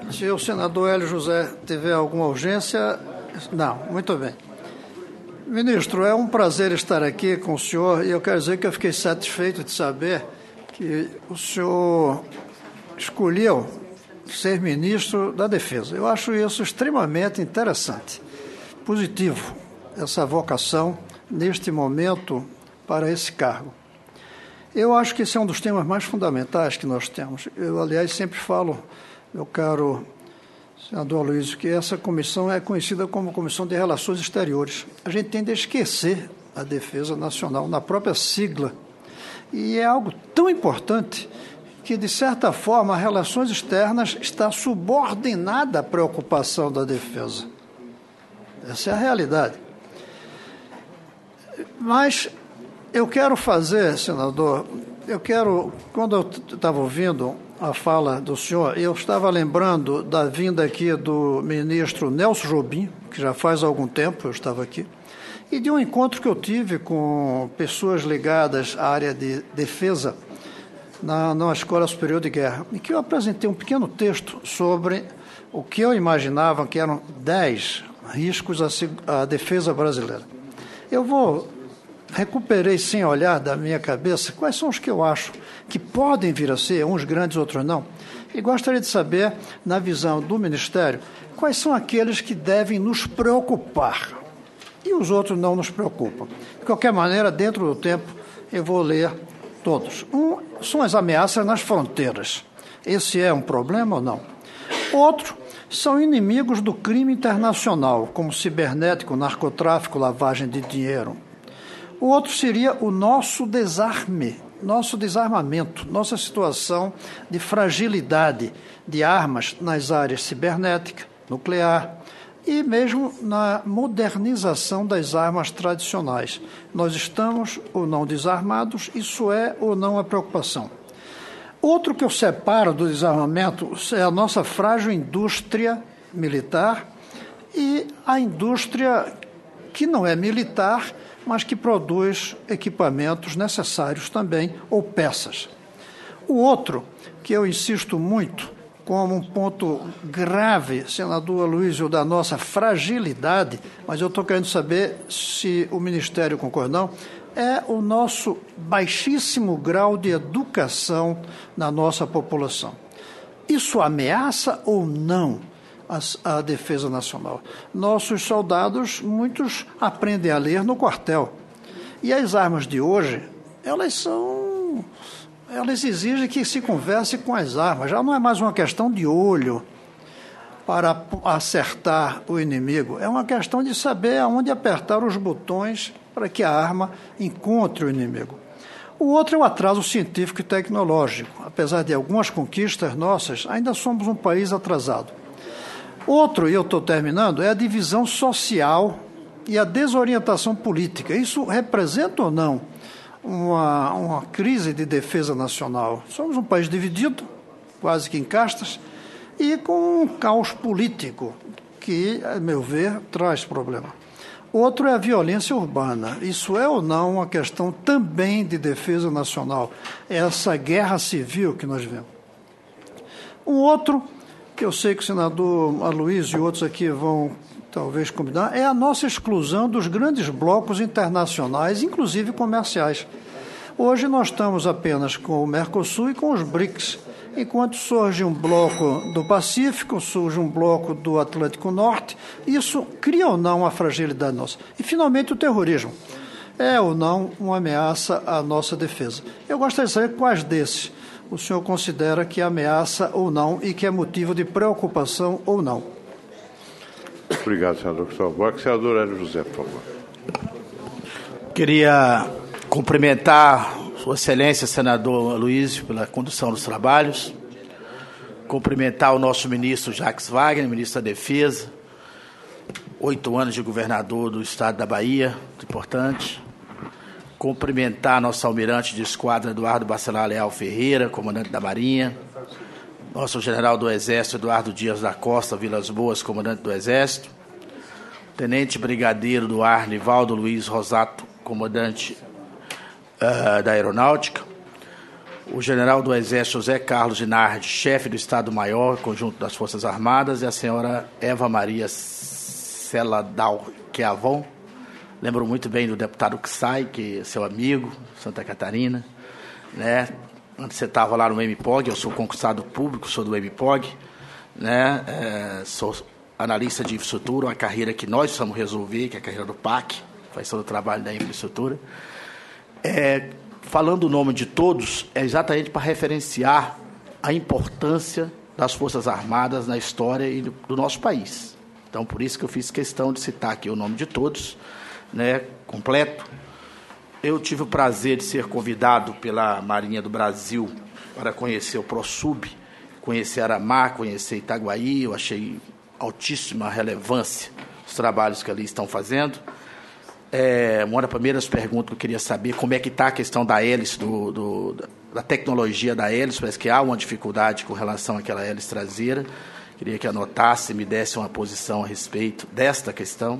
Se o senador Hélio José tiver alguma urgência... Não, muito bem. Ministro, é um prazer estar aqui com o senhor e eu quero dizer que eu fiquei satisfeito de saber que o senhor escolheu ser ministro da Defesa. Eu acho isso extremamente interessante, positivo, essa vocação neste momento para esse cargo. Eu acho que esse é um dos temas mais fundamentais que nós temos. Eu, aliás, sempre falo, meu caro senador Aloysio, que essa comissão é conhecida como Comissão de Relações Exteriores. A gente tende a esquecer a defesa nacional na própria sigla. E é algo tão importante que, de certa forma, as relações externas está subordinada à preocupação da defesa. Essa é a realidade. Mas eu quero fazer, senador, quando eu estava ouvindo a fala do senhor, eu estava lembrando da vinda aqui do ministro Nelson Jobim, que já faz algum tempo eu estava aqui, e de um encontro que eu tive com pessoas ligadas à área de defesa na Escola Superior de Guerra, em que eu apresentei um pequeno texto sobre o que eu imaginava que eram 10 riscos à defesa brasileira. Recuperei sem olhar da minha cabeça quais são os que eu acho que podem vir a ser, uns grandes, outros não. E gostaria de saber, na visão do Ministério, quais são aqueles que devem nos preocupar e os outros não nos preocupam. De qualquer maneira, dentro do tempo, eu vou ler todos. São as ameaças nas fronteiras. Esse é um problema ou não? Outro são inimigos do crime internacional, como cibernético, narcotráfico, lavagem de dinheiro. O outro seria o nosso desarme, nosso desarmamento, nossa situação de fragilidade de armas nas áreas cibernética, nuclear e mesmo na modernização das armas tradicionais. Nós estamos ou não desarmados, isso é ou não a preocupação. Outro que eu separo do desarmamento é a nossa frágil indústria militar e a indústria que não é militar, mas que produz equipamentos necessários também, ou peças. O outro, que eu insisto muito, como um ponto grave, senador Aloysio, da nossa fragilidade, mas eu estou querendo saber se o Ministério concorda ou não, é o nosso baixíssimo grau de educação na nossa população. Isso ameaça ou não a defesa nacional? Nossos soldados, muitos aprendem a ler no quartel. E as armas de hoje, elas exigem que se converse com as armas. Já não é mais uma questão de olho para acertar o inimigo. É uma questão de saber aonde apertar os botões para que a arma encontre o inimigo. O outro é o atraso científico e tecnológico. Apesar de algumas conquistas nossas, ainda somos um país atrasado. Outro, e eu estou terminando, é a divisão social e a desorientação política. Isso representa ou não uma crise de defesa nacional? Somos um país dividido, quase que em castas, e com um caos político que, a meu ver, traz problema. Outro é a violência urbana. Isso é ou não uma questão também de defesa nacional? Essa guerra civil que nós vemos. Um outro, que eu sei que o senador Aloysio e outros aqui vão talvez combinar, é a nossa exclusão dos grandes blocos internacionais, inclusive comerciais. Hoje nós estamos apenas com o Mercosul e com os BRICS, enquanto surge um bloco do Pacífico, surge um bloco do Atlântico Norte, isso cria ou não uma fragilidade nossa. E, finalmente, o terrorismo. É ou não uma ameaça à nossa defesa? Eu gostaria de saber quais desses o senhor considera que ameaça ou não e que é motivo de preocupação ou não. Obrigado, senador Cristóvão Buarque. Senador Hélio José, por favor. Queria cumprimentar Sua Excelência, senador Aloysio, pela condução dos trabalhos. Cumprimentar o nosso ministro Jacques Wagner, ministro da Defesa. 8 anos de governador do estado da Bahia, muito importante. Cumprimentar nosso almirante de esquadra, Eduardo Bacelar Leal Ferreira, comandante da Marinha. Nosso general do Exército, Eduardo Dias da Costa Vilas Boas, comandante do Exército. Tenente Brigadeiro do Ar, Nivaldo Luiz Rosato, comandante da Aeronáutica. o general do Exército José Carlos Dinardi, chefe do Estado-Maior, conjunto das Forças Armadas, e a senhora Eva Maria Celadal Chiavon. Lembro muito bem do deputado Xai, que é seu amigo, Santa Catarina, né? Antes você estava lá no MPOG, eu sou concursado público, sou do MPOG, né? Sou analista de infraestrutura, uma carreira que nós precisamos resolver, que é a carreira do PAC, faz todo o trabalho da infraestrutura. Falando o nome de todos, é exatamente para referenciar a importância das Forças Armadas na história e do nosso país. Então, por isso que eu fiz questão de citar aqui o nome de todos, né, completo. Eu tive o prazer de ser convidado pela Marinha do Brasil para conhecer o ProSub, conhecer Aramá, conhecer Itaguaí. Eu achei altíssima relevância os trabalhos que ali estão fazendo. Uma das primeiras perguntas que eu queria saber, como é que está a questão da hélice, da tecnologia da hélice. Parece que há uma dificuldade com relação àquela hélice traseira. Queria que anotasse e me desse uma posição a respeito desta questão.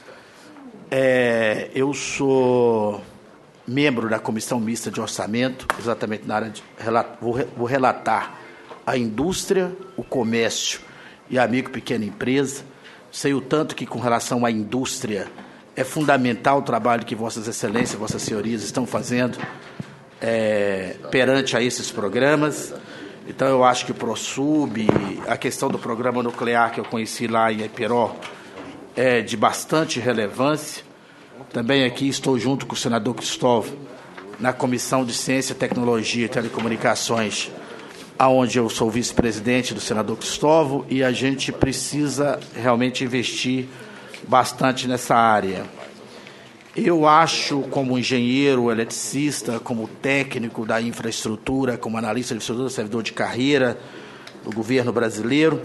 Eu sou membro da Comissão Mista de Orçamento, exatamente na área de... Vou relatar a indústria, o comércio e a micro e pequena empresa. Sei o tanto que, com relação à indústria, é fundamental o trabalho que Vossas Excelências, Vossas Senhorias estão fazendo perante a esses programas. Então, eu acho que o ProSub, a questão do programa nuclear que eu conheci lá em Epiró, é de bastante relevância. Também aqui estou junto com o senador Cristóvão na Comissão de Ciência, Tecnologia e Telecomunicações, onde eu sou vice-presidente do senador Cristóvão, e a gente precisa realmente investir bastante nessa área. Eu acho, como engenheiro, eletricista, como técnico da infraestrutura, como analista de infraestrutura, servidor de carreira do governo brasileiro,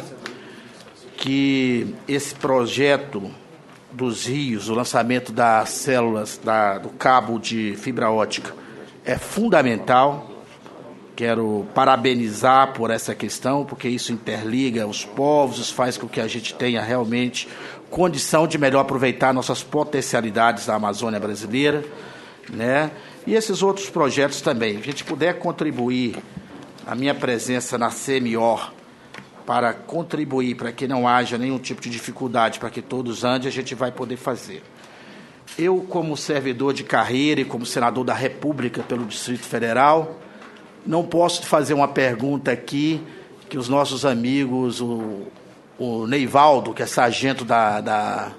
que esse projeto dos rios, o lançamento das células, do cabo de fibra ótica, é fundamental. Quero parabenizar por essa questão, porque isso interliga os povos, faz com que a gente tenha realmente condição de melhor aproveitar nossas potencialidades da Amazônia brasileira, né? E esses outros projetos também. A gente puder contribuir, a minha presença na CMOR, para contribuir para que não haja nenhum tipo de dificuldade, para que todos andem, a gente vai poder fazer. Eu, como servidor de carreira e como senador da República pelo Distrito Federal, não posso fazer uma pergunta aqui que os nossos amigos, o Neivaldo, que é sargento da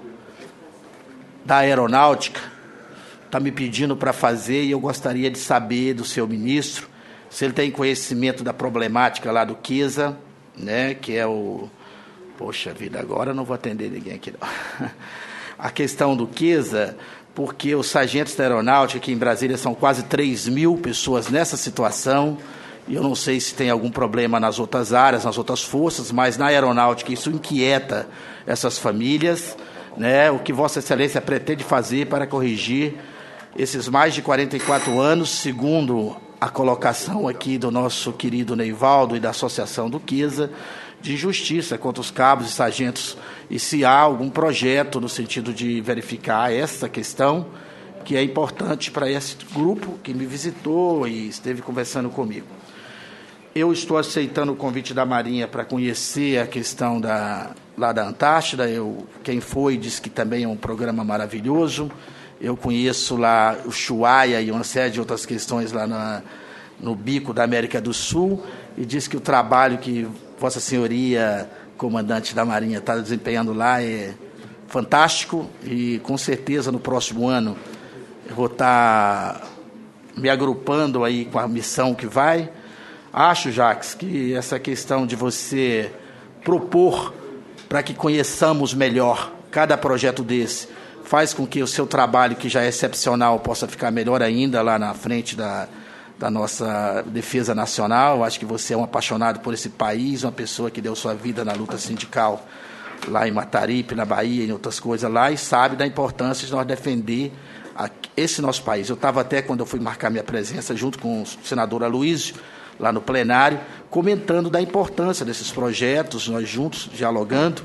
Aeronáutica, está me pedindo para fazer, e eu gostaria de saber do seu ministro se ele tem conhecimento da problemática lá do Quisa, né, que é o... Poxa vida, agora eu não vou atender ninguém aqui, não. A questão do Quisa, porque os sargentos da Aeronáutica aqui em Brasília são quase 3.000 pessoas nessa situação, e eu não sei se tem algum problema nas outras áreas, nas outras forças, mas na Aeronáutica isso inquieta essas famílias, né? O que Vossa Excelência pretende fazer para corrigir esses mais de 44 anos, segundo a colocação aqui do nosso querido Neivaldo e da Associação do Quisa, de injustiça contra os cabos e sargentos, e se há algum projeto no sentido de verificar essa questão, que é importante para esse grupo que me visitou e esteve conversando comigo. Eu estou aceitando o convite da Marinha para conhecer a questão lá da Antártida. Quem foi disse que também é um programa maravilhoso. Eu conheço lá o Ushuaia e uma série de outras questões lá no bico da América do Sul, e diz que o trabalho que Vossa Senhoria, comandante da Marinha, está desempenhando lá é fantástico, e com certeza no próximo ano eu vou estar me agrupando aí com a missão que vai. Acho, Jacques, que essa questão de você propor para que conheçamos melhor cada projeto desse faz com que o seu trabalho, que já é excepcional, possa ficar melhor ainda lá na frente da nossa defesa nacional. Acho que você é um apaixonado por esse país, uma pessoa que deu sua vida na luta sindical lá em Mataripe, na Bahia e em outras coisas lá, e sabe da importância de nós defender esse nosso país. Eu estava até, quando eu fui marcar minha presença, junto com o senador Aloysio, lá no plenário, comentando da importância desses projetos, nós juntos, dialogando,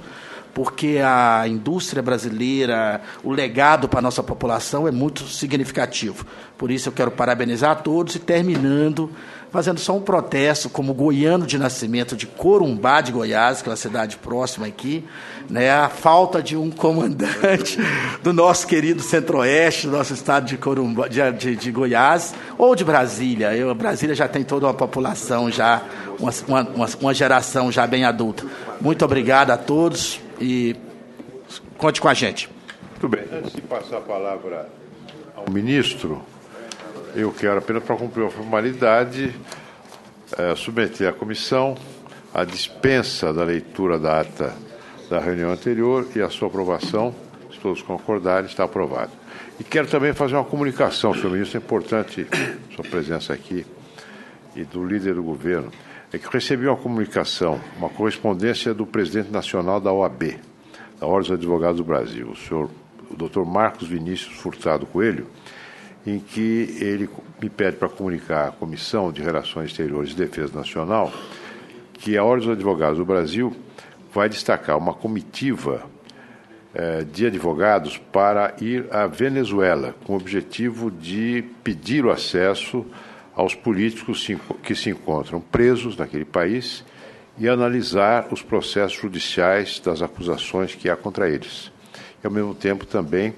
porque a indústria brasileira, o legado para a nossa população é muito significativo. Por isso eu quero parabenizar a todos e, terminando, fazendo só um protesto como goiano de nascimento de Corumbá de Goiás, que é uma cidade próxima aqui, né, a falta de um comandante do nosso querido Centro-Oeste, do nosso estado de Corumbá, de Goiás, ou de Brasília. Brasília já tem toda uma população, já uma geração já bem adulta. Muito obrigado a todos e conte com a gente. Muito bem. Antes de passar a palavra ao ministro, eu quero apenas, para cumprir a formalidade, submeter à comissão a dispensa da leitura da ata da reunião anterior e a sua aprovação. Se todos concordarem, está aprovado. E quero também fazer uma comunicação, senhor ministro, é importante sua presença aqui, e do líder do governo. É que eu recebi uma comunicação, uma correspondência do presidente nacional da OAB, da Ordem dos Advogados do Brasil, o doutor Marcos Vinícius Furtado Coelho, em que ele me pede para comunicar à Comissão de Relações Exteriores e Defesa Nacional que a Ordem dos Advogados do Brasil vai destacar uma comitiva de advogados para ir à Venezuela, com o objetivo de pedir o acesso aos políticos que se encontram presos naquele país e analisar os processos judiciais das acusações que há contra eles. E, ao mesmo tempo, também,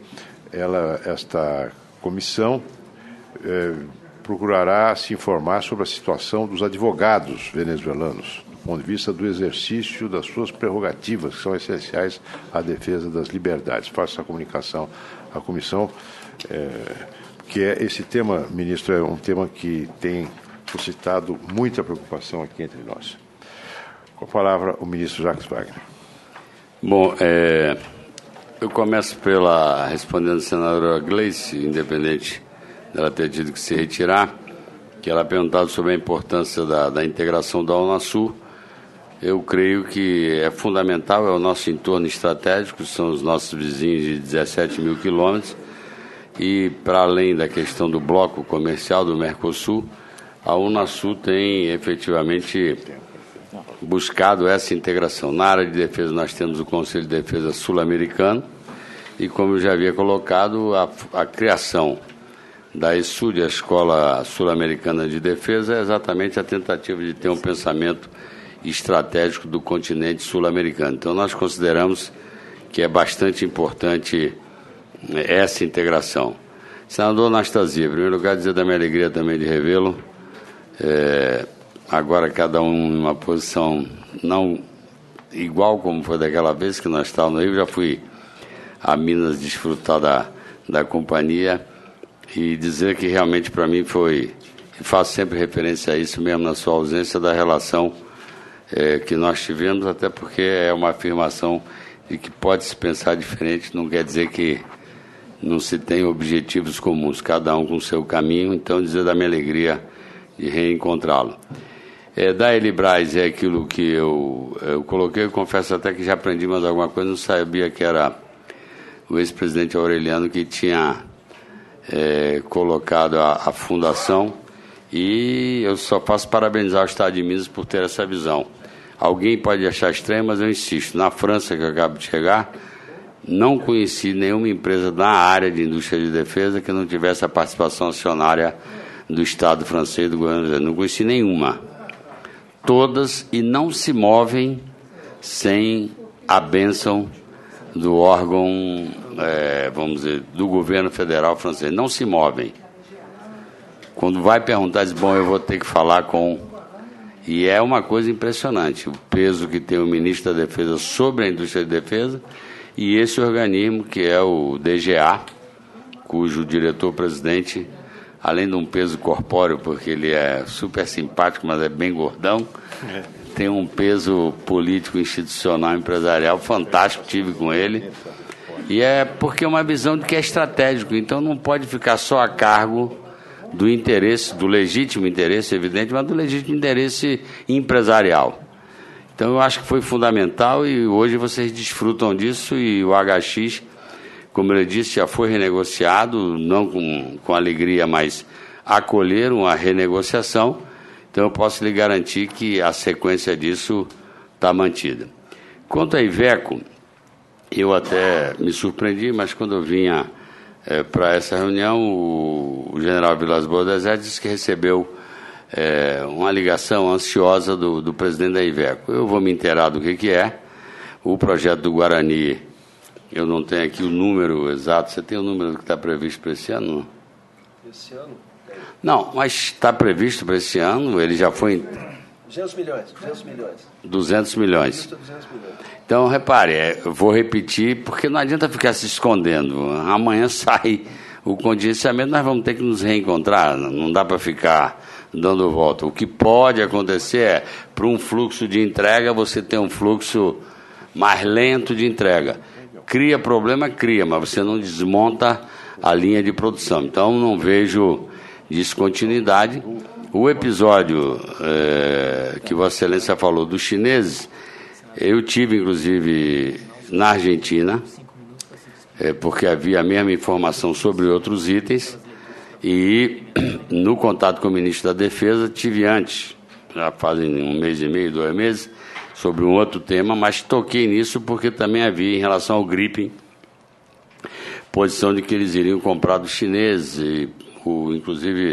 esta comissão procurará se informar sobre a situação dos advogados venezuelanos, do ponto de vista do exercício das suas prerrogativas, que são essenciais à defesa das liberdades. Faço essa comunicação à comissão, que esse tema, ministro, é um tema que tem suscitado muita preocupação aqui entre nós. Com a palavra, o ministro Jacques Wagner. Bom, eu começo respondendo à senadora Gleice, independente dela ter tido que se retirar, que ela perguntado sobre a importância da integração da Unasul. Eu creio que é fundamental, é o nosso entorno estratégico, são os nossos vizinhos de 17 mil quilômetros, e para além da questão do bloco comercial do Mercosul, a Unasul tem efetivamente buscado essa integração. Na área de defesa nós temos o Conselho de Defesa Sul-Americano e, como eu já havia colocado, a criação da ESUD, a Escola Sul-Americana de Defesa, é exatamente a tentativa de ter um pensamento estratégico do continente sul-americano. Então nós consideramos que é bastante importante essa integração. Senador Anastasia, em primeiro lugar dizer da minha alegria também de revê-lo, agora cada um em uma posição não igual como foi daquela vez que nós estávamos no Rio. Já fui a Minas desfrutar da companhia e dizer que realmente para mim foi, e faço sempre referência a isso mesmo na sua ausência, da relação que nós tivemos, até porque é uma afirmação de que pode se pensar diferente, não quer dizer que não se tem objetivos comuns, cada um com o seu caminho. Então dizer da minha alegria de reencontrá-lo. Da Elibraz é aquilo que eu coloquei, eu confesso até que já aprendi mais alguma coisa, não sabia que era o ex-presidente Aureliano que tinha colocado a fundação, e eu só faço parabenizar o Estado de Minas por ter essa visão. Alguém pode achar estranho, mas eu insisto, na França, que eu acabo de chegar, não conheci nenhuma empresa na área de indústria de defesa que não tivesse a participação acionária do Estado francês, do governo, não conheci nenhuma. Todas, e não se movem sem a bênção do órgão, vamos dizer, do governo federal francês. Não se movem. Quando vai perguntar, diz, bom, eu vou ter que falar com... E é uma coisa impressionante, o peso que tem o ministro da Defesa sobre a indústria de defesa, e esse organismo, que é o DGA, cujo diretor-presidente, além de um peso corpóreo, porque ele é super simpático, mas é bem gordão, tem um peso político, institucional, empresarial fantástico, tive com ele, e é porque é uma visão de que é estratégico, então não pode ficar só a cargo do interesse, do legítimo interesse, evidente, mas do legítimo interesse empresarial. Então eu acho que foi fundamental e hoje vocês desfrutam disso, e o HX, como eu disse, já foi renegociado, não com alegria, mas acolheram a renegociação. Então eu posso lhe garantir que a sequência disso está mantida. Quanto à Iveco, eu até me surpreendi, mas quando eu vinha para essa reunião, o general Vilas Boas do Exército disse que recebeu uma ligação ansiosa do presidente da Iveco. Eu vou me inteirar do que é. O projeto do Guarani, eu não tenho aqui o número exato. Você tem o número que está previsto para esse ano? Esse ano? Não, mas está previsto para esse ano, ele já foi... 200 milhões. 200 milhões. Então, repare, eu vou repetir, porque não adianta ficar se escondendo. Amanhã sai o contingenciamento, nós vamos ter que nos reencontrar, não dá para ficar dando volta. O que pode acontecer é, para um fluxo de entrega, você tem um fluxo mais lento de entrega. Cria problema, mas você não desmonta a linha de produção. Então, não vejo descontinuidade. O episódio que Vossa Excelência falou dos chineses, eu tive, inclusive, na Argentina, porque havia a mesma informação sobre outros itens, e no contato com o ministro da Defesa, tive antes, já fazem 1 mês e meio, 2 meses, sobre um outro tema, mas toquei nisso porque também havia, em relação ao gripe, posição de que eles iriam comprar dos chineses, e inclusive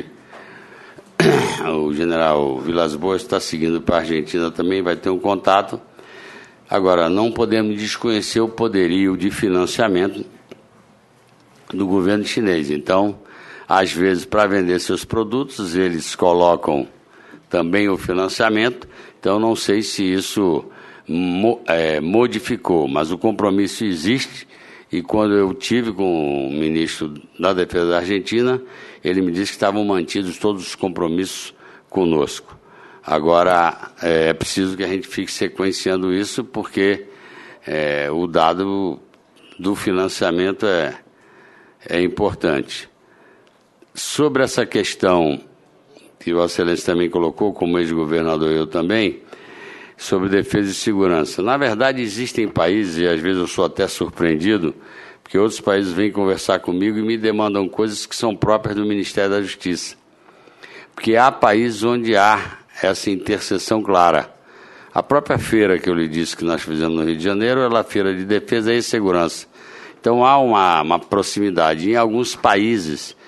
o general Vilas Boas está seguindo para a Argentina também, vai ter um contato. Agora, não podemos desconhecer o poderio de financiamento do governo chinês. Então, às vezes, para vender seus produtos, eles colocam também o financiamento. Então, não sei se isso modificou, mas o compromisso existe. E quando eu tive com o ministro da Defesa da Argentina, ele me disse que estavam mantidos todos os compromissos conosco. Agora, é preciso que a gente fique sequenciando isso, porque o dado do financiamento é importante. Sobre essa questão que Vossa Excelência também colocou, como ex-governador eu também, sobre defesa e segurança. Na verdade, existem países, e às vezes eu sou até surpreendido, porque outros países vêm conversar comigo e me demandam coisas que são próprias do Ministério da Justiça. Porque há países onde há essa interseção clara. A própria feira que eu lhe disse que nós fizemos no Rio de Janeiro, ela é a feira de defesa e segurança. Então há uma proximidade. Em alguns países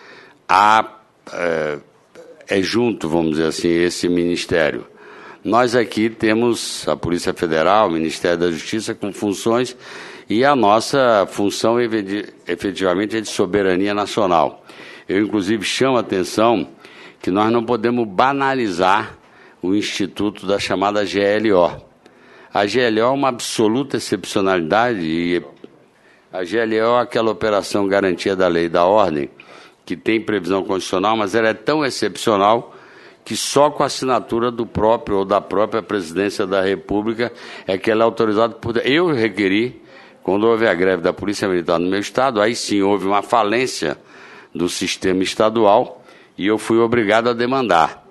é junto, vamos dizer assim, esse ministério. Nós aqui temos a Polícia Federal, o Ministério da Justiça com funções, e a nossa função efetivamente é de soberania nacional. Eu, inclusive, chamo a atenção que nós não podemos banalizar o instituto da chamada GLO. A GLO é uma absoluta excepcionalidade, e a GLO é aquela operação garantia da lei e da ordem, que tem previsão constitucional, mas ela é tão excepcional que só com a assinatura do próprio ou da própria presidência da República é que ela é autorizada por... Eu requeri, quando houve a greve da Polícia Militar no meu estado, aí sim houve uma falência do sistema estadual e eu fui obrigado a demandar.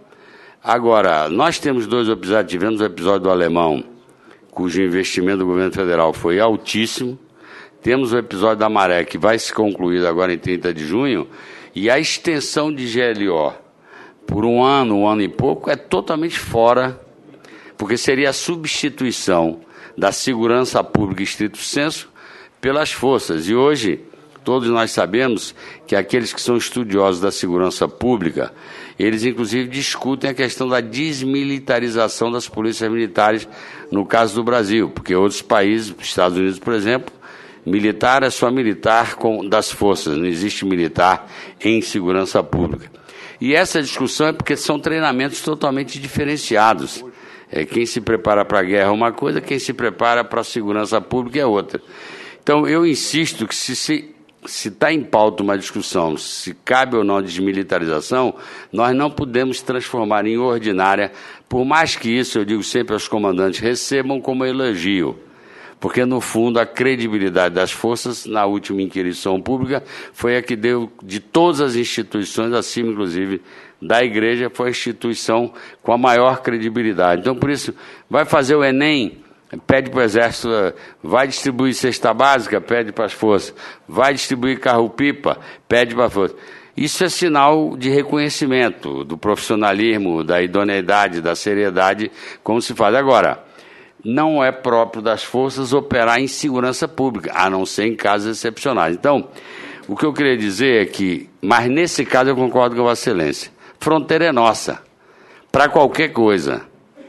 Agora, nós temos 2 episódios, tivemos o episódio do Alemão, cujo investimento do governo federal foi altíssimo, temos o episódio da Maré, que vai se concluir agora em 30 de junho, e a extensão de GLO por um ano e pouco, é totalmente fora, porque seria a substituição da segurança pública estrito sensu pelas forças. E hoje, todos nós sabemos que aqueles que são estudiosos da segurança pública, eles inclusive discutem a questão da desmilitarização das polícias militares no caso do Brasil, porque outros países, Estados Unidos, por exemplo, militar é só militar das forças, não existe militar em segurança pública. E essa discussão é porque são treinamentos totalmente diferenciados. Quem se prepara para a guerra é uma coisa, quem se prepara para a segurança pública é outra. Então, eu insisto que se está em pauta uma discussão, se cabe ou não a desmilitarização, nós não podemos transformar em ordinária, por mais que isso, eu digo sempre aos comandantes, recebam como elogio. Porque, no fundo, a credibilidade das forças, na última inquirição pública, foi a que deu, de todas as instituições, acima, inclusive, da Igreja, foi a instituição com a maior credibilidade. Então, por isso, vai fazer o Enem, pede para o Exército, vai distribuir cesta básica, pede para as forças, vai distribuir carro-pipa, pede para as forças. Isso é sinal de reconhecimento do profissionalismo, da idoneidade, da seriedade, como se faz agora. não é próprio das forças operar em segurança pública, a não ser em casos excepcionais. Então, o que eu queria dizer é que, mas nesse caso eu concordo com a Vossa Excelência, fronteira é nossa, para qualquer coisa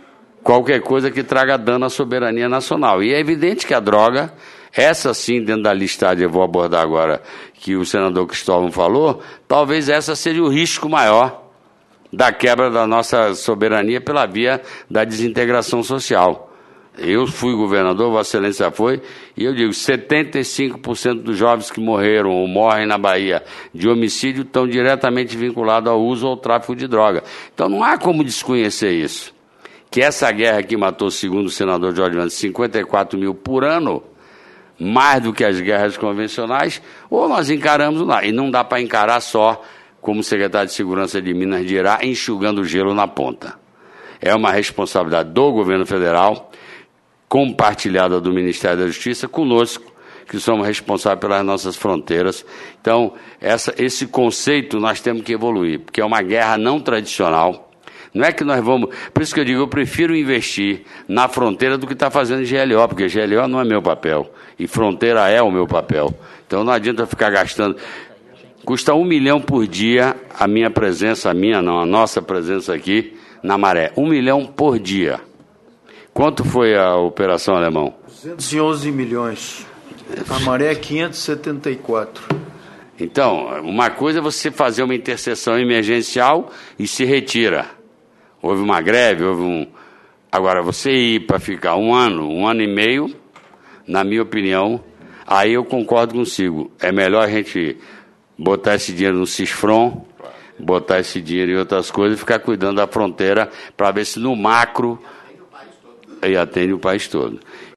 que traga dano à soberania nacional. E é evidente que a droga, essa sim, dentro da listagem, eu vou abordar agora, que o senador Cristóvão falou, talvez essa seja o risco maior da quebra da nossa soberania pela via da desintegração social. Eu fui governador, Vossa Excelência foi, e eu digo, 75% dos jovens que morreram ou morrem na Bahia de homicídio estão diretamente vinculados ao uso ou ao tráfico de droga. Então não há como desconhecer isso. Que essa guerra que matou, segundo o senador Jorge Vance, 54 mil por ano, mais do que as guerras convencionais, ou nós encaramos lá. E não dá para encarar só, como o secretário de Segurança de Minas dirá, enxugando gelo na ponta. É uma responsabilidade do governo federal, compartilhada do Ministério da Justiça, conosco, que somos responsáveis pelas nossas fronteiras. Então, esse conceito nós temos que evoluir, porque é uma guerra não tradicional. Não é que nós vamos... Por isso que eu digo, eu prefiro investir na fronteira do que está fazendo GLO, porque GLO não é meu papel, e fronteira é o meu papel. Então não adianta ficar gastando... Custa 1 milhão por dia a minha presença, a nossa presença aqui na Maré. 1 milhão por dia. Quanto foi a operação, Alemão? 211 milhões. A Maré 574. Então, uma coisa é você fazer uma intercessão emergencial e se retira. Houve uma greve, Agora, você ir para ficar um ano e meio, na minha opinião, aí eu concordo consigo. É melhor a gente botar esse dinheiro no CISFRON, botar esse dinheiro em outras coisas e ficar cuidando da fronteira para ver se no macro... E atende o país todo.